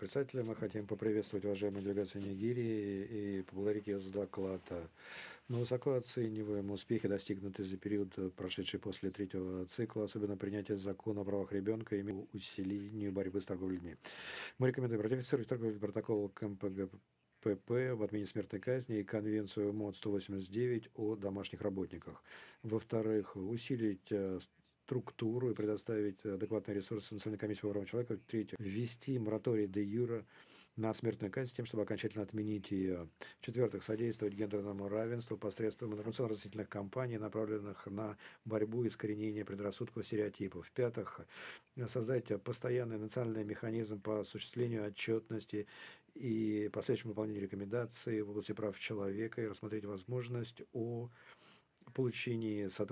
председателя. Мы хотим поприветствовать уважаемую делегацию Нигерии и поблагодарить ее за доклад. Мы высоко оцениваем успехи, достигнутые за период, прошедший после третьего цикла, особенно принятие закона о правах ребенка и усилению борьбы с торговлей людьми. Мы рекомендуем ратифицировать торговый протокол к МПГПП в отмене смертной казни и конвенцию МОД 189 о домашних работниках. Во-вторых, усилить структуру и предоставить адекватные ресурсы Национальной комиссии по правам человека. В-третьих, ввести мораторий де юре на смертную казнь с тем, чтобы окончательно отменить ее. В-четвертых, содействовать гендерному равенству посредством информационно-разъяснительных кампаний, направленных на борьбу и искоренение предрассудков и стереотипов. В-пятых, создать постоянный национальный механизм по осуществлению отчетности и последующему выполнению рекомендаций в области прав человека и рассмотреть возможность о получении сотрудничества